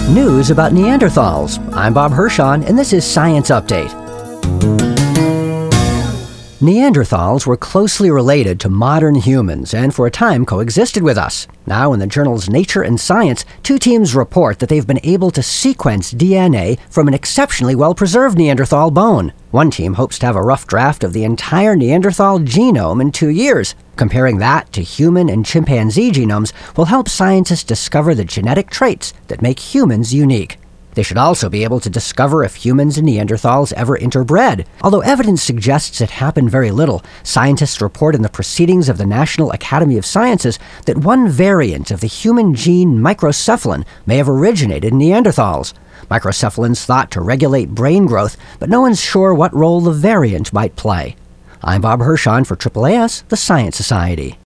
News about Neanderthals. I'm Bob Hirschon, and this is Science Update. Neanderthals were closely related to modern humans and for a time coexisted with us. Now, in the journals Nature and Science, two teams report that they've been able to sequence DNA from an exceptionally well-preserved Neanderthal bone. One team hopes to have a rough draft of the entire Neanderthal genome in 2 years. Comparing that to human and chimpanzee genomes will help scientists discover the genetic traits that make humans unique. They should also be able to discover if humans and Neanderthals ever interbred. Although evidence suggests it happened very little, scientists report in the Proceedings of the National Academy of Sciences that one variant of the human gene microcephalin may have originated in Neanderthals. Microcephalin's thought to regulate brain growth, but no one's sure what role the variant might play. I'm Bob Hirschon for AAAS, the Science Society.